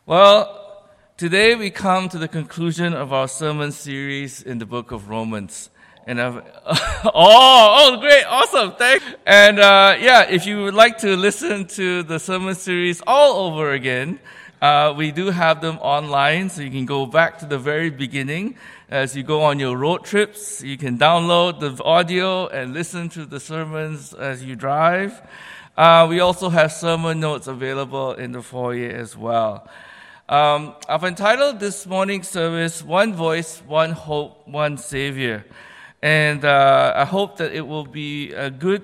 Well, today we come to the conclusion of our sermon series in the book of Romans. And great, awesome, thanks. And if you would like to listen to the sermon series all over again, we do have them online, so you can go back to the very beginning. As you go on your road trips, you can download the audio and listen to the sermons as you drive. We also have sermon notes available in the foyer as well. I've entitled this morning's service, One Voice, One Hope, One Savior. And I hope that it will be a good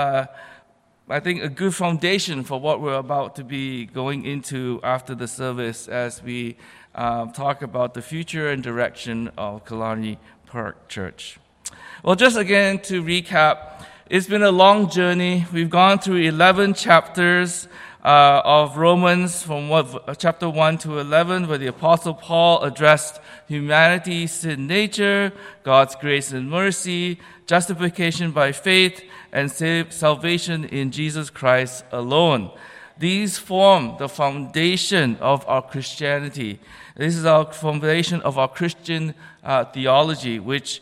foundation for what we're about to be going into after the service as we talk about the future and direction of Killarney Park Church. Well, just again to recap, it's been a long journey. We've gone through 11 chapters of Romans from chapter 1 to 11, where the Apostle Paul addressed humanity's sin nature, God's grace and mercy, justification by faith, and salvation in Jesus Christ alone. These form the foundation of our Christianity. This is our foundation of our Christian theology, which,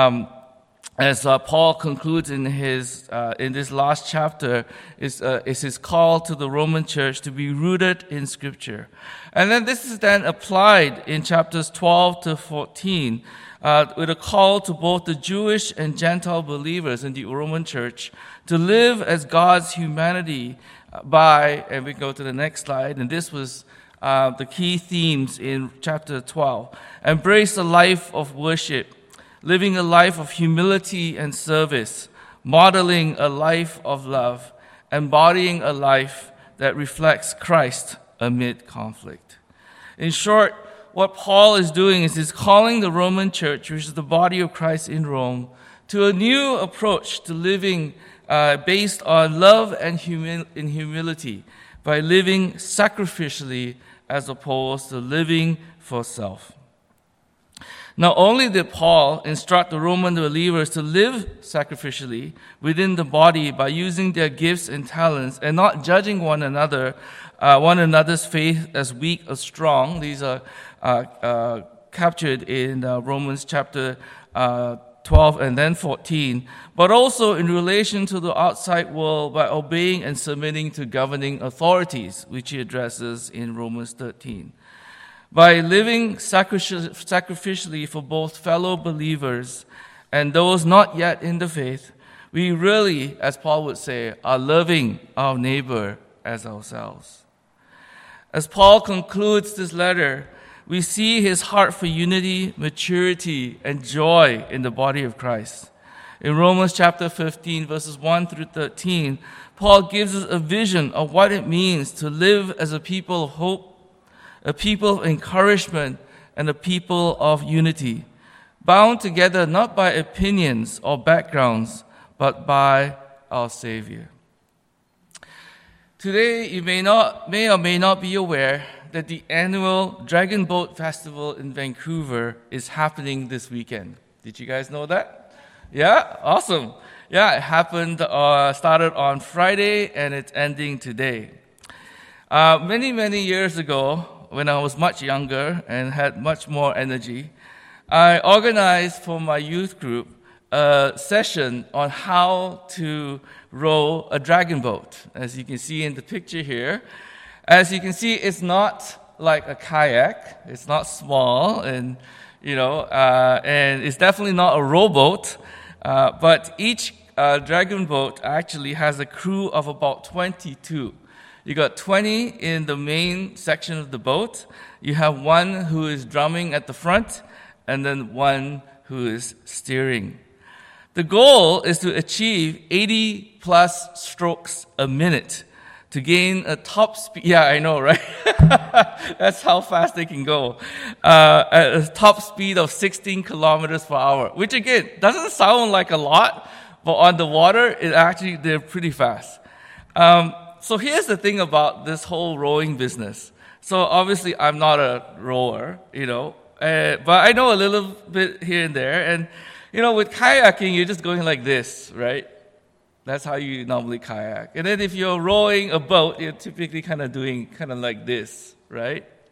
as Paul concludes in this last chapter, is his call to the Roman church to be rooted in Scripture. And then this is then applied in chapters 12 to 14, with a call to both the Jewish and Gentile believers in the Roman church to live as God's humanity and we go to the next slide, and this was the key themes in chapter 12. Embrace a life of worship, living a life of humility and service, modeling a life of love, embodying a life that reflects Christ amid conflict. In short, what Paul is doing is he's calling the Roman church, which is the body of Christ in Rome, to a new approach to living based on love and humility, by living sacrificially as opposed to living for self. Not only did Paul instruct the Roman believers to live sacrificially within the body by using their gifts and talents and not judging one another's faith as weak or strong. These are captured in Romans chapter 12 and then 14, but also in relation to the outside world by obeying and submitting to governing authorities, which he addresses in Romans 13. By living sacrificially for both fellow believers and those not yet in the faith, we really, as Paul would say, are loving our neighbor as ourselves. As Paul concludes this letter, we see his heart for unity, maturity, and joy in the body of Christ. In Romans chapter 15, verses 1 through 13, Paul gives us a vision of what it means to live as a people of hope, a people of encouragement, and a people of unity, bound together not by opinions or backgrounds, but by our Savior. Today, you may or may not be aware that the annual Dragon Boat Festival in Vancouver is happening this weekend. Did you guys know that? Yeah? Awesome. Yeah, it happened, started on Friday, and it's ending today. Many years ago, when I was much younger and had much more energy, I organized for my youth group a session on how to row a dragon boat. As you can see in the picture here, as you can see, it's not like a kayak. It's not small, and and it's definitely not a rowboat. But each dragon boat actually has a crew of about 22. You got 20 in the main section of the boat. You have one who is drumming at the front, and then one who is steering. The goal is to achieve 80 plus strokes a minute to gain a top speed. Yeah, I know, right? That's how fast they can go. At a top speed of 16 kilometers per hour, which again, doesn't sound like a lot, but on the water, they're pretty fast. So here's the thing about this whole rowing business. So obviously, I'm not a rower, but I know a little bit here and there. And, with kayaking, you're just going like this, right? That's how you normally kayak. And then if you're rowing a boat, you're typically kind of doing like this, right?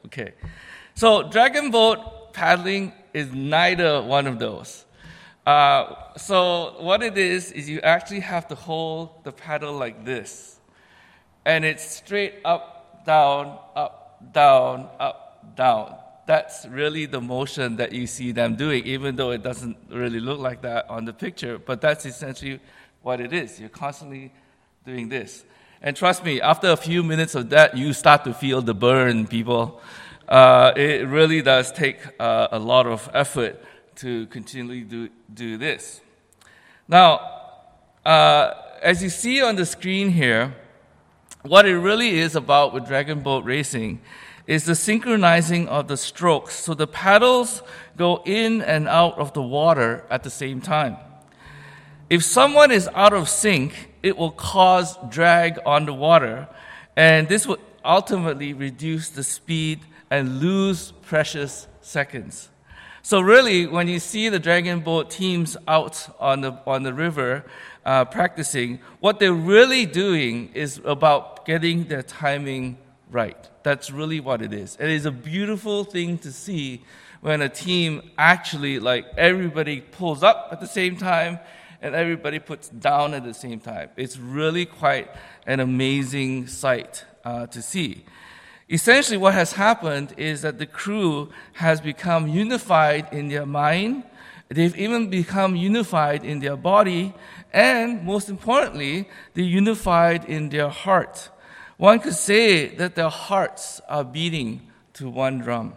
Okay. So dragon boat paddling is neither one of those. So what it is you actually have to hold the paddle like this. And it's straight up, down, up, down, up, down. That's really the motion that you see them doing, even though it doesn't really look like that on the picture. But that's essentially what it is. You're constantly doing this. And trust me, after a few minutes of that, you start to feel the burn, people. It really does take a lot of effort to continually do this. Now, as you see on the screen here, what it really is about with dragon boat racing is the synchronizing of the strokes. So the paddles go in and out of the water at the same time. If someone is out of sync, it will cause drag on the water, and this will ultimately reduce the speed and lose precious seconds. So really, when you see the dragon boat teams out on the river practicing, what they're really doing is about getting their timing right. That's really what it is. It is a beautiful thing to see when a team actually, like, everybody pulls up at the same time and everybody puts down at the same time. It's really quite an amazing sight to see. Essentially, what has happened is that the crew has become unified in their mind. They've even become unified in their body, and most importantly, they're unified in their heart. One could say that their hearts are beating to one drum.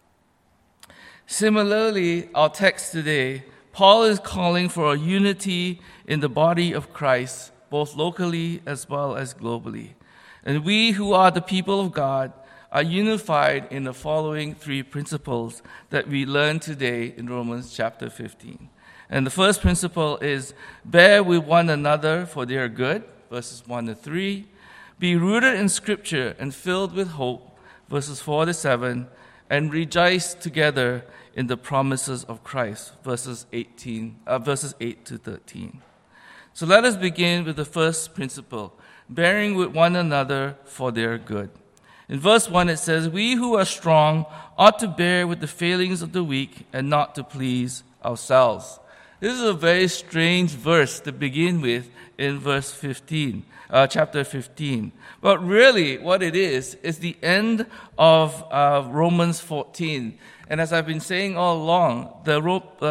Similarly, our text today, Paul is calling for a unity in the body of Christ, both locally as well as globally. And we who are the people of God are unified in the following three principles that we learn today in Romans chapter 15. And the first principle is, bear with one another for their good, verses 1 to 3. Be rooted in Scripture and filled with hope, verses 4 to 7. And rejoice together in the promises of Christ, verses 8 to 13. So let us begin with the first principle, bearing with one another for their good. In verse 1 it says, we who are strong ought to bear with the failings of the weak and not to please ourselves. This is a very strange verse to begin with in verse 15, chapter 15. But really what it is the end of Romans 14. And as I've been saying all along, the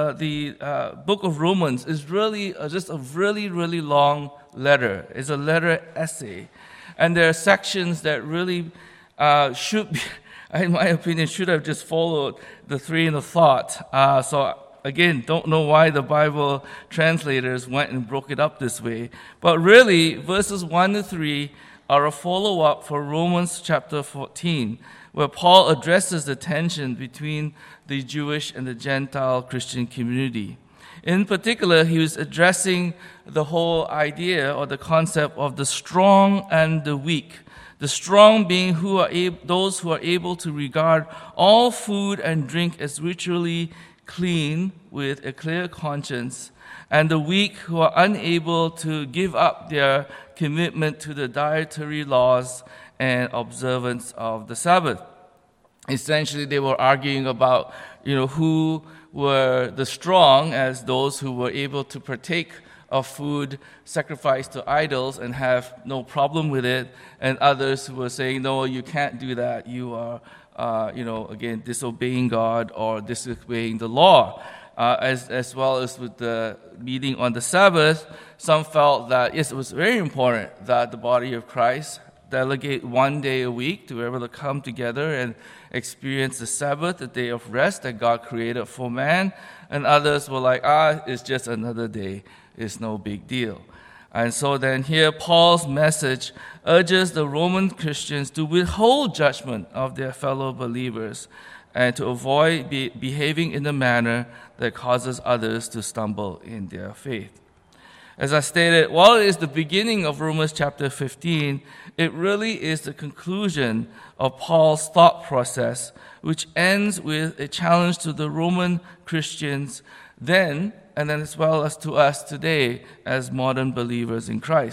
book of Romans is really just a really, really long letter. It's a letter essay. And there are sections that really should be, in my opinion, should have just followed the train of thought. So again, don't know why the Bible translators went and broke it up this way. But really, verses 1 to 3 are a follow-up for Romans chapter 14, where Paul addresses the tension between the Jewish and the Gentile Christian community. In particular, he was addressing the whole idea or the concept of the strong and the weak. The strong being those who are able to regard all food and drink as ritually clean with a clear conscience, and the weak who are unable to give up their commitment to the dietary laws and observance of the Sabbath. Essentially, they were arguing about, who were the strong as those who were able to partake of food sacrificed to idols and have no problem with it, and others who were saying, no, you can't do that. You are, again, disobeying God or disobeying the law. As well as with the meeting on the Sabbath, some felt that, yes, it was very important that the body of Christ delegate one day a week to be able to come together and experience the Sabbath, the day of rest that God created for man. And others were like, it's just another day. It's no big deal. And so then here Paul's message urges the Roman Christians to withhold judgment of their fellow believers and to avoid behaving in a manner that causes others to stumble in their faith. As I stated, while it is the beginning of Romans chapter 15, it really is the conclusion of Paul's thought process, which ends with a challenge to the Roman Christians then, and then as well as to us today as modern believers in Christ.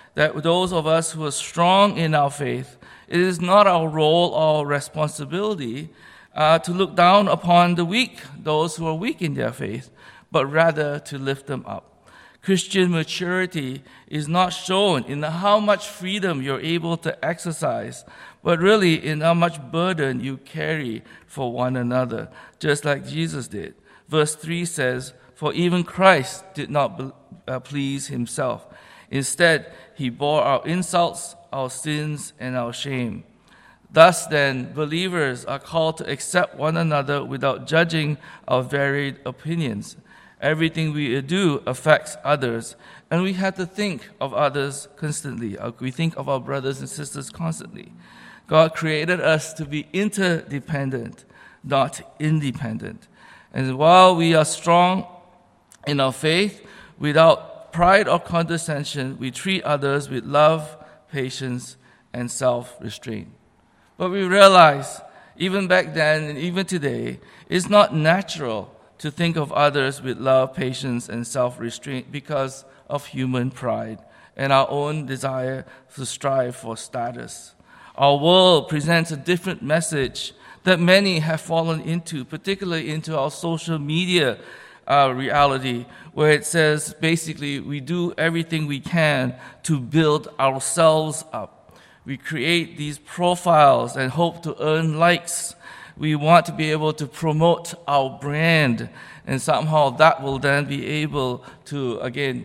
that those of us who are strong in our faith, it is not our role or responsibility to look down upon the weak, those who are weak in their faith, but rather to lift them up. Christian maturity is not shown in how much freedom you're able to exercise, but really in how much burden you carry for one another, just like Jesus did. Verse 3 says, "For even Christ did not please himself. Instead, he bore our insults, our sins, and our shame." Thus then, believers are called to accept one another without judging our varied opinions. Everything we do affects others, and we have to think of others constantly. We think of our brothers and sisters constantly. God created us to be interdependent, not independent. And while we are strong in our faith, without pride or condescension, we treat others with love, patience, and self-restraint. But we realize, even back then and even today, it's not natural to think of others with love, patience, and self-restraint because of human pride and our own desire to strive for status. Our world presents a different message that many have fallen into, particularly into our social media reality, where it says basically we do everything we can to build ourselves up. We create these profiles and hope to earn likes. We want to be able to promote our brand, and somehow that will then be able to, again,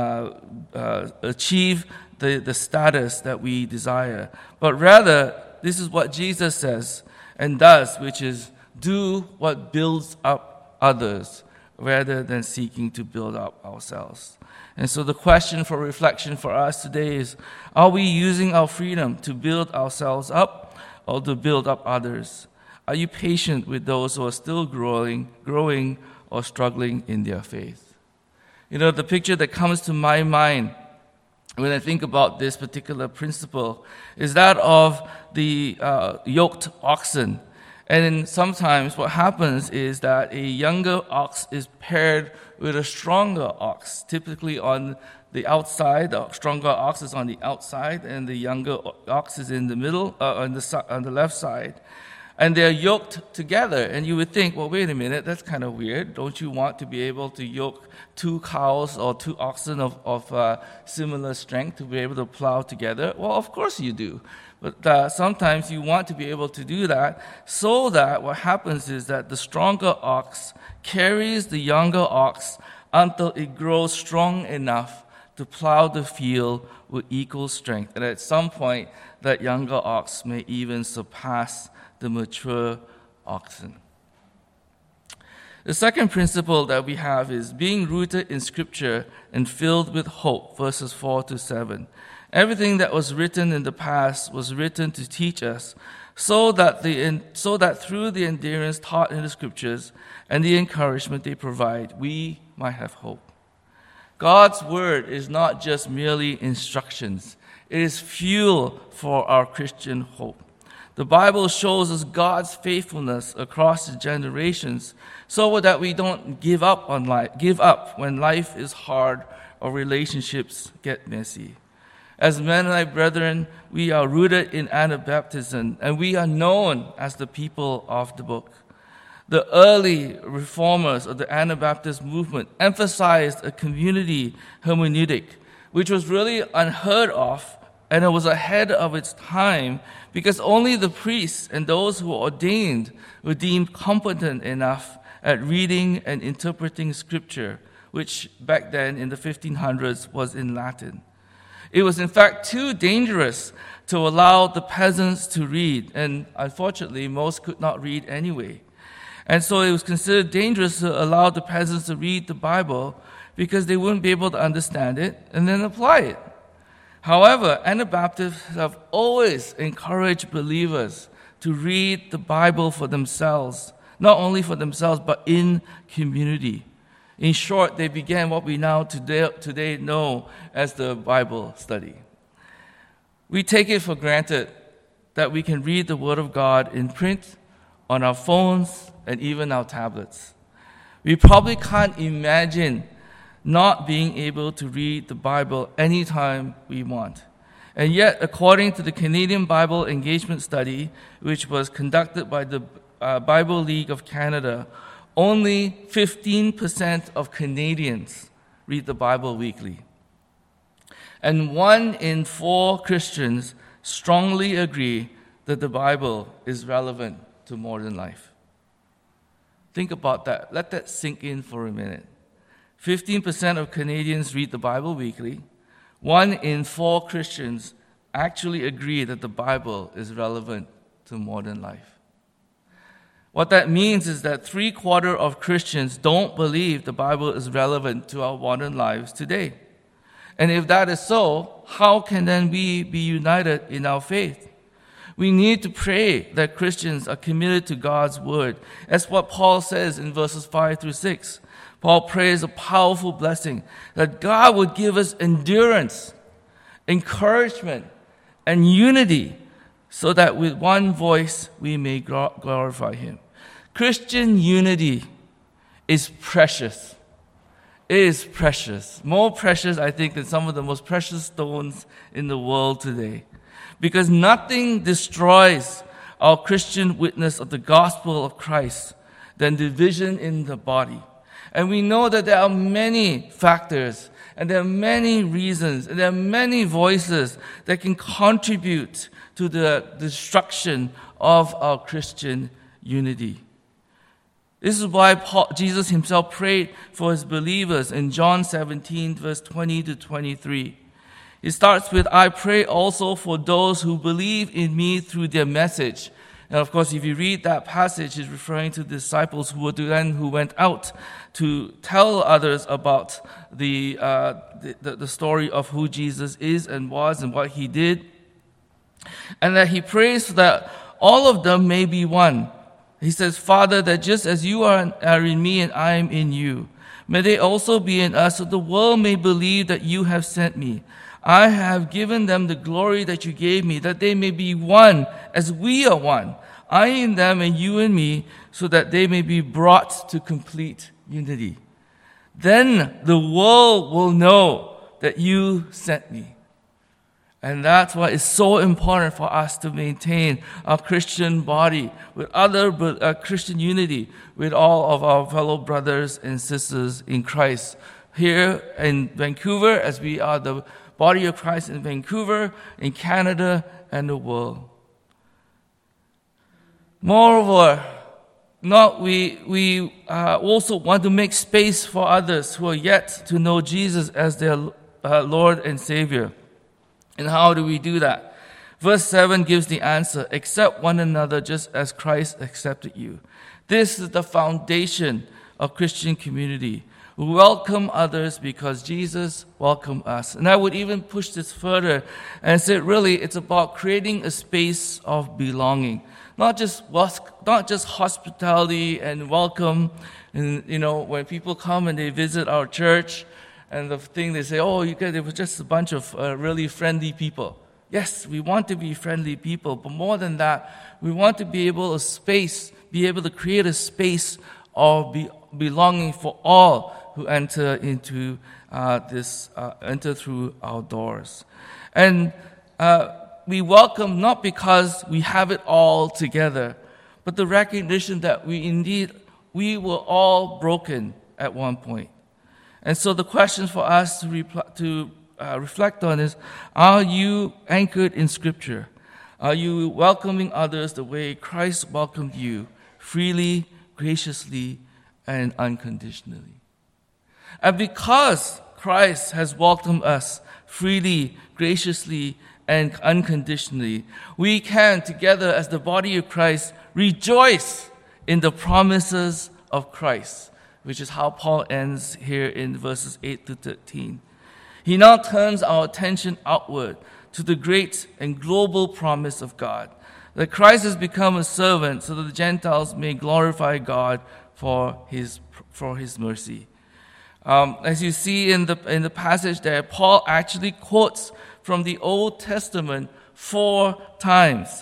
achieve the status that we desire. But rather, this is what Jesus says and does, which is do what builds up others rather than seeking to build up ourselves. And so the question for reflection for us today is, are we using our freedom to build ourselves up or to build up others? Are you patient with those who are still growing or struggling in their faith? You know, the picture that comes to my mind when I think about this particular principle is that of the yoked oxen. And then sometimes what happens is that a younger ox is paired with a stronger ox, typically on the outside. The stronger ox is on the outside, and the younger ox is in the middle, on the left side. And they're yoked together. And you would think, well, wait a minute, that's kind of weird. Don't you want to be able to yoke two cows or two oxen of similar strength to be able to plow together? Well, of course you do. But sometimes you want to be able to do that so that what happens is that the stronger ox carries the younger ox until it grows strong enough to plow the field with equal strength. And at some point, that younger ox may even surpass the mature oxen. The second principle that we have is being rooted in Scripture and filled with hope, verses 4 to 7. Everything that was written in the past was written to teach us, so that through the endurance taught in the Scriptures and the encouragement they provide, we might have hope. God's Word is not just merely instructions. It is fuel for our Christian hope. The Bible shows us God's faithfulness across the generations so that we don't give up when life is hard or relationships get messy. As Mennonite brethren, we are rooted in Anabaptism, and we are known as the people of the book. The early reformers of the Anabaptist movement emphasized a community hermeneutic, which was really unheard of, and it was ahead of its time because only the priests and those who were ordained were deemed competent enough at reading and interpreting Scripture, which back then in the 1500s was in Latin. It was in fact too dangerous to allow the peasants to read, and unfortunately most could not read anyway. And so it was considered dangerous to allow the peasants to read the Bible because they wouldn't be able to understand it and then apply it. However, Anabaptists have always encouraged believers to read the Bible for themselves, not only for themselves, but in community. In short, they began what we now today know as the Bible study. We take it for granted that we can read the Word of God in print, on our phones, and even our tablets. We probably can't imagine not being able to read the Bible anytime we want. And yet, according to the Canadian Bible Engagement Study, which was conducted by the Bible League of Canada, only 15% of Canadians read the Bible weekly. And 1 in 4 Christians strongly agree that the Bible is relevant to modern life. Think about that. Let that sink in for a minute. 15% of Canadians read the Bible weekly. 1 in 4 Christians actually agree that the Bible is relevant to modern life. What that means is that 3/4 of Christians don't believe the Bible is relevant to our modern lives today. And if that is so, how can then we be united in our faith? We need to pray that Christians are committed to God's word. That's what Paul says in verses 5 through 6. Paul prays a powerful blessing that God would give us endurance, encouragement, and unity so that with one voice we may glorify Him. Christian unity is precious. It is precious. More precious, I think, than some of the most precious stones in the world today. Because nothing destroys our Christian witness of the gospel of Christ than division in the body. And we know that there are many factors, and there are many reasons, and there are many voices that can contribute to the destruction of our Christian unity. This is why Jesus himself prayed for his believers in John 17, verse 20 to 23. It starts with, I pray also for those who believe in me through their message. And of course, if you read that passage, it's referring to the disciples who went out to tell others about the story of who Jesus is and was and what he did. And that he prays that all of them may be one. He says, Father, that just as you are in me and I am in you, may they also be in us, so the world may believe that you have sent me. I have given them the glory that you gave me, that they may be one as we are one. I in them and you in me, so that they may be brought to complete unity. Then the world will know that you sent me. And that's why it's so important for us to maintain our Christian body with Christian unity with all of our fellow brothers and sisters in Christ. Here in Vancouver, as we are the body of Christ in Vancouver, in Canada, and the world. Moreover, we also want to make space for others who are yet to know Jesus as their Lord and Savior. And how do we do that? Verse 7 gives the answer, accept one another just as Christ accepted you. This is the foundation of Christian community. We welcome others because Jesus welcomed us. And I would even push this further and say, really, it's about creating a space of belonging. Not just hospitality and welcome. And, when people come and they visit our church, and the thing they say, it was just a bunch of really friendly people. Yes, we want to be friendly people, but more than that, we want to be able to create a space of belonging for all who enter into enter through our doors. And we welcome not because we have it all together, but the recognition that we were all broken at one point. And so the question for us to reflect on is, are you anchored in Scripture? Are you welcoming others the way Christ welcomed you, freely, graciously, and unconditionally? And because Christ has welcomed us freely, graciously, and unconditionally, we can, together as the body of Christ, rejoice in the promises of Christ, which is how Paul ends here in verses 8 to 13. He now turns our attention outward to the great and global promise of God, that Christ has become a servant so that the Gentiles may glorify God for his mercy. As you see in the passage there, Paul actually quotes from the Old Testament 4 times.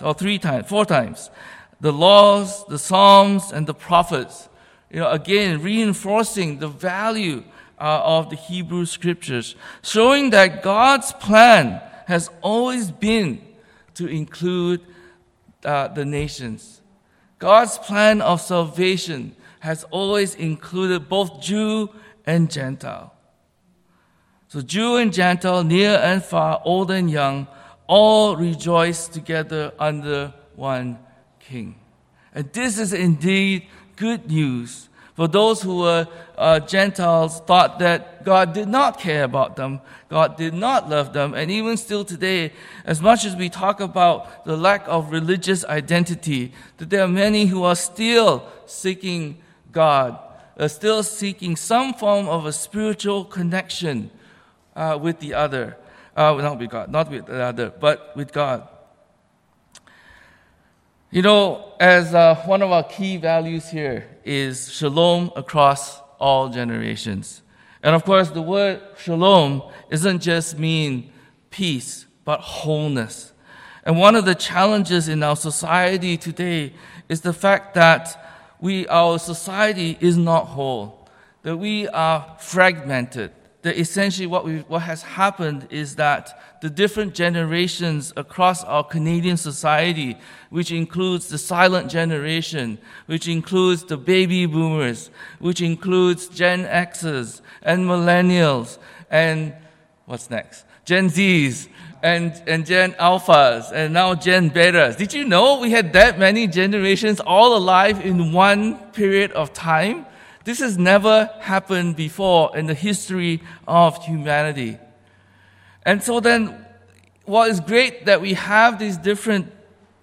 The laws, the Psalms, and the prophets. Again, reinforcing the value of the Hebrew Scriptures, showing that God's plan has always been to include the nations. God's plan of salvation has always included both Jew and Gentile. So Jew and Gentile, near and far, old and young, all rejoice together under one King. And this is indeed good news for those who were Gentiles, thought that God did not care about them, God did not love them, and even still today, as much as we talk about the lack of religious identity, that there are many who are still seeking God, are still seeking some form of a spiritual connection with the other. Not with God, not with the other, but with God. You know, as one of our key values here is shalom across all generations. And of course, the word shalom doesn't just mean peace, but wholeness. And one of the challenges in our society today is the fact that our society is not whole, that we are fragmented. That essentially what has happened is that the different generations across our Canadian society, which includes the silent generation, which includes the baby boomers, which includes Gen Xers and millennials, and what's next? Gen Zs and Gen Alphas, and now Gen Betas. Did you know we had that many generations all alive in one period of time? This has never happened before in the history of humanity. And so then, while it's great that we have these different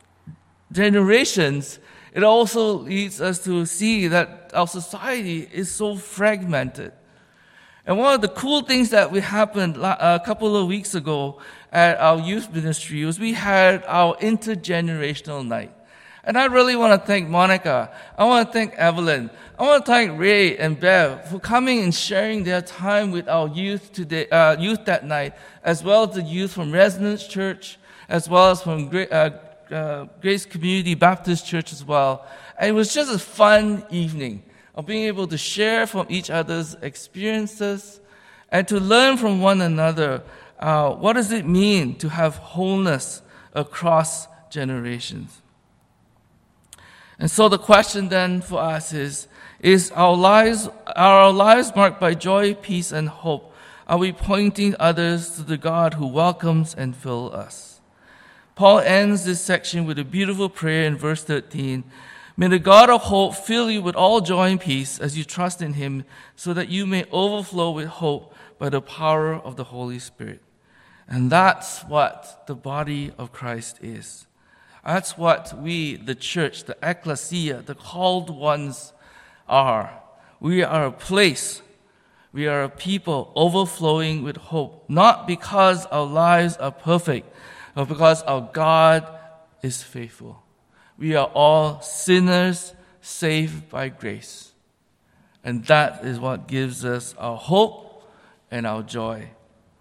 generations, it also leads us to see that our society is so fragmented. And one of the cool things that happened a couple of weeks ago at our youth ministry was we had our intergenerational night. And I really want to thank Monica. I want to thank Evelyn. I want to thank Ray and Bev for coming and sharing their time with our youth today, youth that night, as well as the youth from Resonance Church, as well as from Grace Community Baptist Church as well. And it was just a fun evening of being able to share from each other's experiences and to learn from one another. What does it mean to have wholeness across generations? And so the question then for us are our lives marked by joy, peace, and hope? Are we pointing others to the God who welcomes and fills us? Paul ends this section with a beautiful prayer in verse 13. May the God of hope fill you with all joy and peace as you trust in him, so that you may overflow with hope by the power of the Holy Spirit. And that's what the body of Christ is. That's what we, the church, the ecclesia, the called ones are. We are a place, we are a people overflowing with hope, not because our lives are perfect, but because our God is faithful. We are all sinners saved by grace. And that is what gives us our hope and our joy.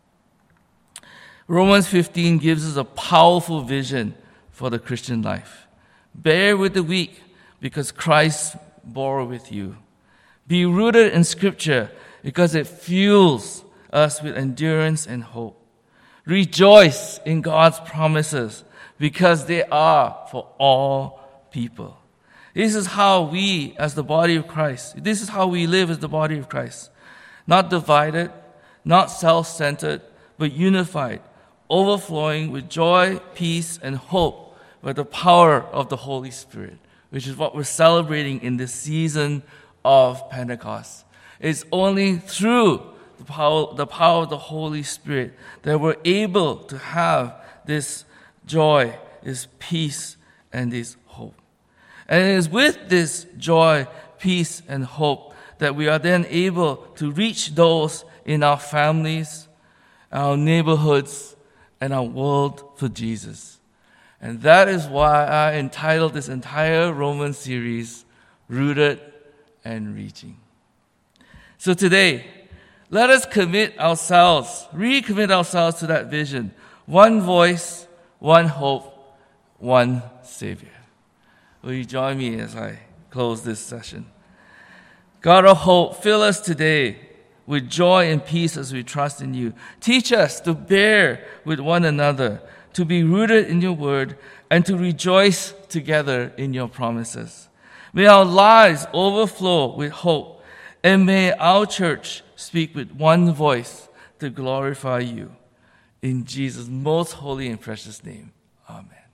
Romans 15 gives us a powerful vision for the Christian life. Bear with the weak, because Christ bore with you. Be rooted in Scripture, because it fuels us with endurance and hope. Rejoice in God's promises, because they are for all people. This is how we, as the body of Christ, this is how we live as the body of Christ. Not divided, not self-centered, but unified, overflowing with joy, peace, and hope, by the power of the Holy Spirit, which is what we're celebrating in this season of Pentecost. It's only through the power of the Holy Spirit that we're able to have this joy, this peace, and this hope. And it is with this joy, peace, and hope that we are then able to reach those in our families, our neighborhoods, and our world for Jesus. And that is why I entitled this entire Roman series, Rooted and Reaching. So today, let us recommit ourselves to that vision. One voice, one hope, one Savior. Will you join me as I close this session? God of hope, fill us today with joy and peace as we trust in you. Teach us to bear with one another, to be rooted in your word, and to rejoice together in your promises. May our lives overflow with hope, and may our church speak with one voice to glorify you. In Jesus' most holy and precious name, amen.